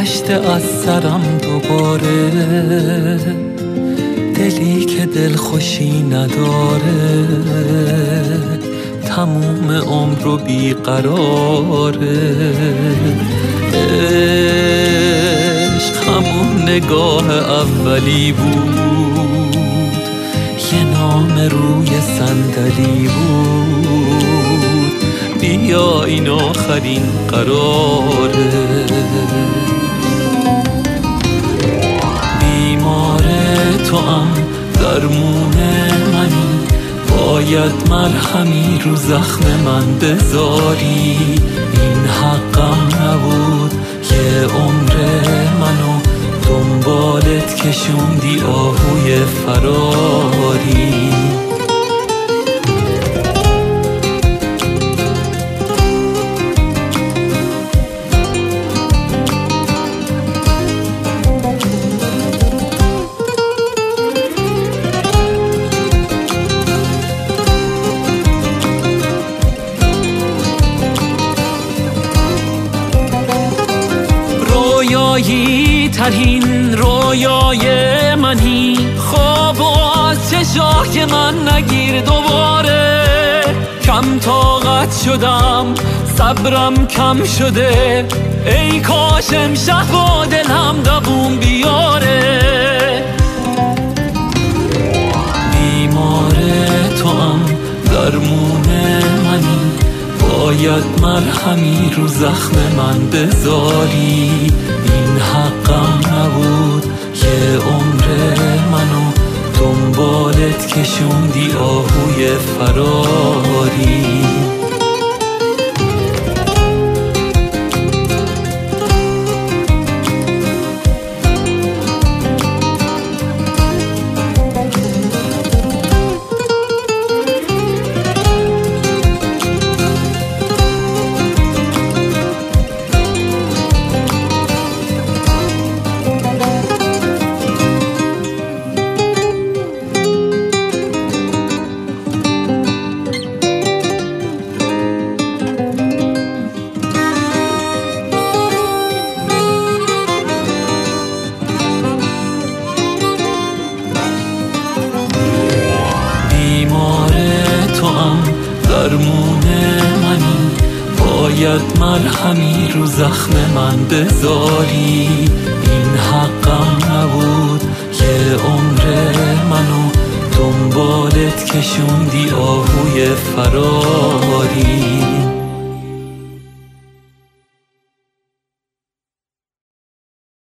گذشته از سرم دوباره، دلی که دلخوشی نداره، تموم عمر و بیقراره. عشق همون نگاه اولی بود، یه نام روی صندلی بود، بیا این آخرین قراره. بیمار توام، درمون منی، باید مرهمی رو زخم من بذاری. این حقم نبود یه عمر منو دنبالت کشوندی آهوی فراری. رویایی ترین رویای منی، خواب و از چشای من نگیر دوباره. کم طاقت شدم، صبرم کم شده، ای کاش امشب و دلم دووم بیاره. بیمار توام، درمون منی، باید مرهمی رو زخم من بذاری. این حقم نبود یه عمر منو دنبالت کشوندی آهوی فراری. درمون منی، باید مرهمی رو زخم من بذاری. این حقم نبود یه عمر منو دنبالت کشوندی آهوی فراری.